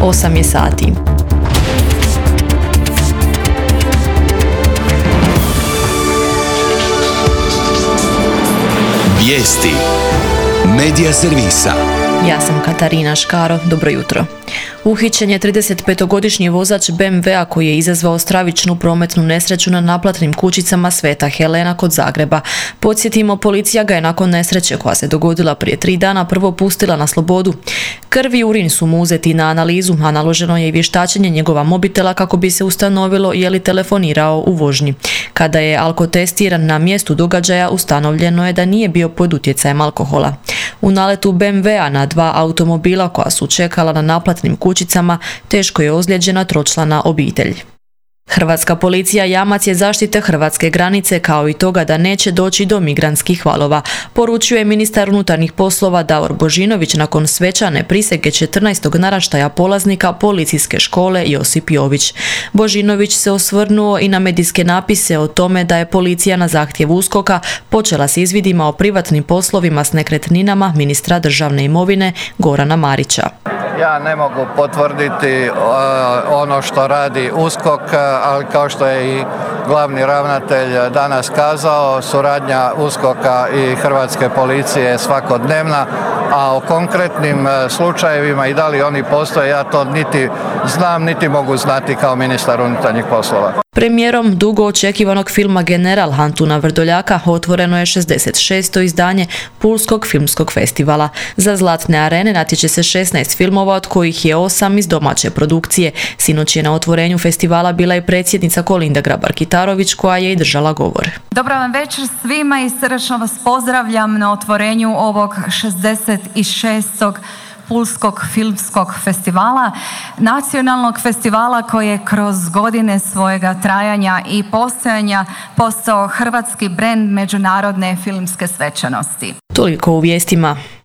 8 je sati. Vijesti Medija servisa. Ja sam Katarina Škaro, dobro jutro. Uhićen je 35-godišnji vozač BMW-a koji je izazvao stravičnu prometnu nesreću na naplatnim kućicama Sveta Helena kod Zagreba. Podsjetimo, policija ga je nakon nesreće koja se dogodila prije 3 dana prvo pustila na slobodu. Krv i urin su mu uzeti na analizu, a naloženo je i vještačenje njegova mobitela kako bi se ustanovilo je li telefonirao u vožnji. Kada je alkotestiran na mjestu događaja, ustanovljeno je da nije bio pod utjecajem alkohola. U naletu BMW-a na 2 automobila koja su čekala na naplatnim kućicama teško je ozlijeđena tročlana obitelj. Hrvatska policija jamac je zaštite hrvatske granice kao i toga da neće doći do migrantskih valova, poručuje ministar unutarnjih poslova Davor Božinović nakon svečane prisege 14. naraštaja polaznika Policijske škole Josip Jović. Božinović se osvrnuo i na medijske napise o tome da je policija na zahtjev USKOK-a počela s izvidima o privatnim poslovima s nekretninama ministra državne imovine Gorana Marića. Ja ne mogu potvrditi ono što radi USKOK, ali kao što je i glavni ravnatelj danas kazao, suradnja USKOK-a i hrvatske policije je svakodnevna, a o konkretnim slučajevima i da li oni postoje, ja to niti znam, niti mogu znati kao ministar unutarnjih poslova. Premijerom dugo očekivanog filma General Antuna Vrdoljaka otvoreno je 66. izdanje Pulskog filmskog festivala. Za Zlatne arene natječe se 16 filmova, od kojih je 8 iz domaće produkcije. Sinoć je na otvorenju festivala bila i predsjednica Kolinda Grabar-Kitarović koja je i držala govor. Dobra vam večer svima i srdačno vas pozdravljam na otvorenju ovog 66. Pulskog filmskog festivala, nacionalnog festivala koji je kroz godine svojega trajanja i postojanja postao hrvatski brend međunarodne filmske svečanosti. Toliko u vijestima.